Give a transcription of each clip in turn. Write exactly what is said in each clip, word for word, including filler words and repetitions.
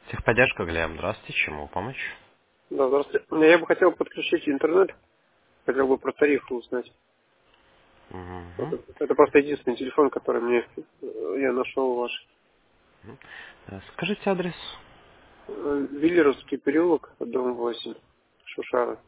Техподдержка, Глеб, здравствуйте, чему помочь? Да, здравствуйте. Я бы хотел подключить интернет, хотел бы про тарифы узнать. Мгм. Это, это просто единственный телефон, который мне э, я нашел ваш. Э, Скажите адрес. Э, Виллеровский переулок, дом восемь, Шушара.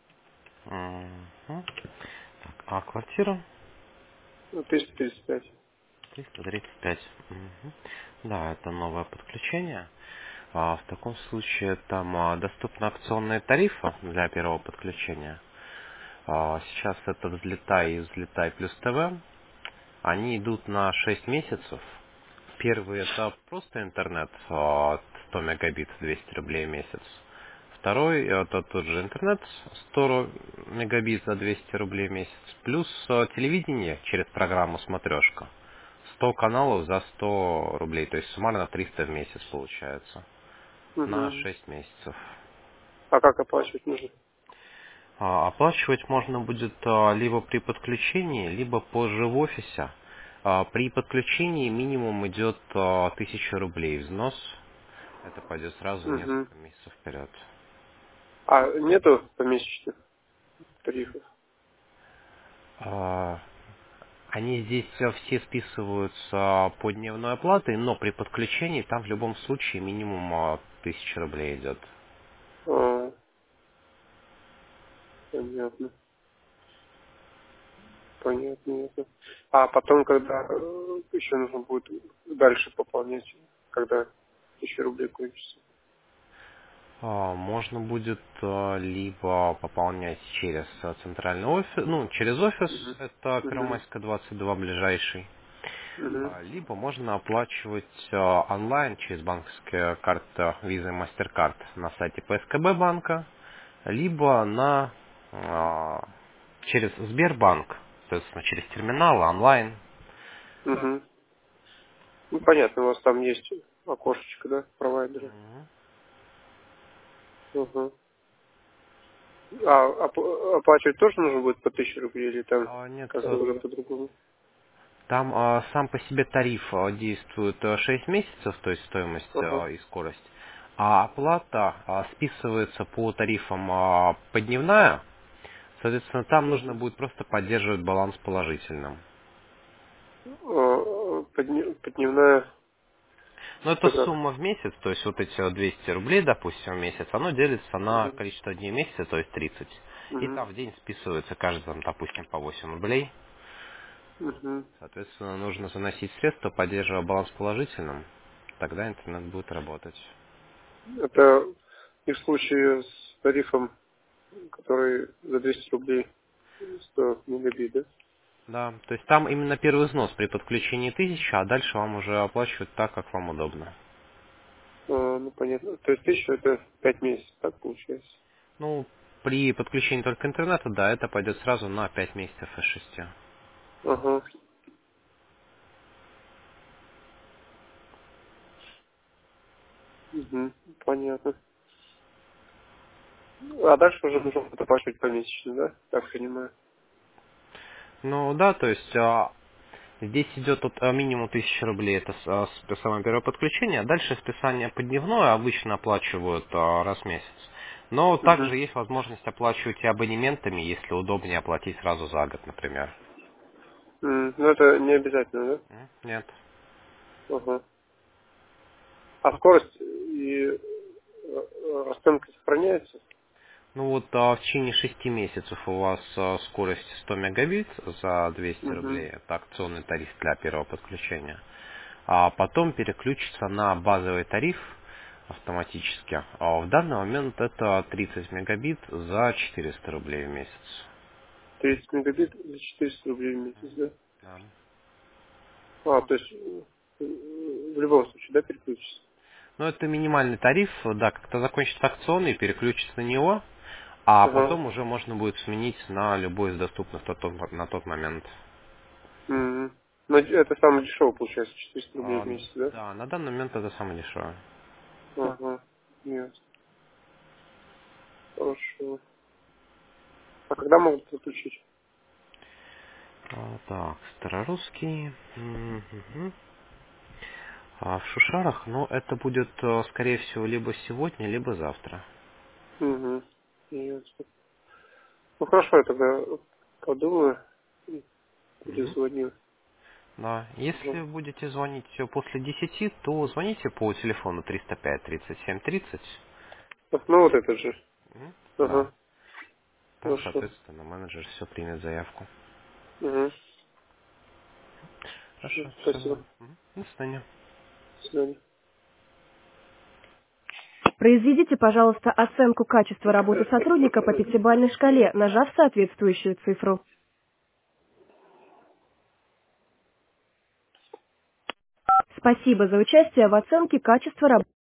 Мгм. Так, а квартира? Ну, триста тридцать пять. триста тридцать пять. Мгм. Да, это новое подключение. А, в таком случае там а, доступны акционные тарифы для первого подключения. А, сейчас это взлетай и взлетай плюс ТВ. Они идут на шесть месяцев. Первый это просто интернет, а, сто мегабит, двести рублей в месяц. Второй это тот же интернет, сто мегабит за двести рублей в месяц. Плюс а, телевидение через программу «Смотрешка». сто каналов за сто рублей, то есть суммарно триста в месяц получается. На Угу. шесть месяцев. А как оплачивать нужно? А, Оплачивать можно будет а, либо при подключении, либо позже в офисе. А, При подключении минимум идет а, тысяча рублей взнос. Это пойдет сразу Угу. несколько месяцев вперед. А нету помесячных тарифов? А, Они здесь а, все списываются по дневной оплате, но при подключении там в любом случае минимум а, тысяча рублей идет. А, понятно. Понятно, ясно. А потом, когда э, еще нужно будет дальше пополнять, когда тысяча рублей кончится. А, Можно будет а, либо пополнять через а, центральный офис, ну, через офис, Угу. это Угу. Первомайская двадцать два ближайший, Угу. а, либо можно оплачивать а, онлайн через банковские карты Visa и MasterCard на сайте P S K B банка, либо на а, через Сбербанк, соответственно, через терминал онлайн. Угу. Ну, понятно, у вас там есть окошечко, да, провайдера. Мгм. Угу. А оп- оплачивать тоже нужно будет по тысяче рублей или там А, Нет, как-то э, уже по-другому? там а, сам по себе тариф а, действует а, шесть месяцев, то есть стоимость Ага. а, и скорость, а оплата а, списывается по тарифам а, подневная, соответственно, там нужно Угу. будет просто поддерживать баланс положительным. А, подне- подневная Но это это как? сумма в месяц, то есть вот эти вот двести рублей, допустим, в месяц, оно делится на Угу. количество дней месяца, то есть тридцать. И Угу. там в день списывается каждый, там, допустим, по восемь рублей. Угу. Соответственно, нужно заносить средства, поддерживая баланс положительным. Тогда интернет будет работать. Это и в случае с тарифом, который за двести рублей сто мегабит, да? Да, то есть там именно первый взнос при подключении тысяча, а дальше вам уже оплачивать так, как вам удобно. А, ну, понятно. То есть тысяча это пять месяцев, так получается? Ну, при подключении только интернета, да, это пойдет сразу на пять месяцев из шести. Ага. Угу. Понятно. А дальше уже нужно будет оплачивать помесячно, да? Так понимаю. Ну да, то есть а, здесь идет от а, минимум тысяча рублей, это с- а, с- самое первое подключение, а дальше списание по дневное обычно оплачивают а, раз в месяц. Но Угу. также есть возможность оплачивать и абонементами, если удобнее оплатить сразу за год, например. М, ну это не обязательно, да? М, Нет. Ага. А скорость и э, э, расценка сохраняется? Ну вот а, в течение шести месяцев у вас а, скорость сто мегабит за двести Угу. рублей. Это акционный тариф для первого подключения. А потом переключится на базовый тариф автоматически. А в данный момент это тридцать мегабит за четыреста рублей в месяц. тридцать мегабит за четыреста рублей в месяц, да? Да. А, то есть э, э, в любом случае, да, переключится? Ну это минимальный тариф, да, как-то закончится акционный, переключится на него, а Ага. потом уже можно будет сменить на любой из доступных на тот, на тот момент. М. Но это самое дешевое получается, четыреста рублей в А, месяц, да? да, на данный момент это самое дешевое. Ага. Ясно. Хорошо. А когда могут подключить? А, так, старорусский. Мгм. А в Шушарах, ну, это будет, э, скорее всего, либо сегодня, либо завтра. Угу. Ясно. Ну хорошо, я тогда подумаю и Мгм. перезвоню. Да. Ага. Если будете звонить э, после десяти, то звоните по телефону триста пять тридцать семь тридцать. Ах, ну вот это же. Мгм. Да. Ага. Там, Хорошо. соответственно, менеджер все примет заявку. Угу. Хорошо, Спасибо. все. До свидания. До свидания. Произведите, пожалуйста, оценку качества работы сотрудника по пятибалльной шкале, нажав соответствующую цифру. Спасибо за участие в оценке качества работы.